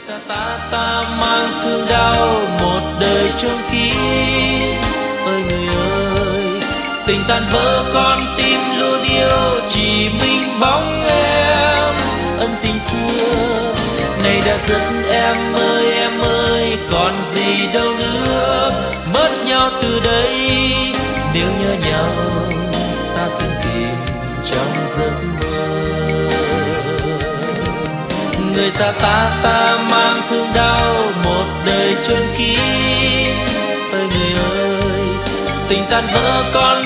ta mang thương đau một đời chôn kín. Ơi người ơi, tình tan vỡ con tim luôn yêu chỉ mình bóng em. Ân tình xưa này đã dẫn em ơi còn gì đâu nữa. Mất nhau từ đây, nếu nhớ nhau ta xin tìm trong giấc mơ. Người ta mang thương đau một đời chôn kín. Ơi người ơi, tình tan vỡ con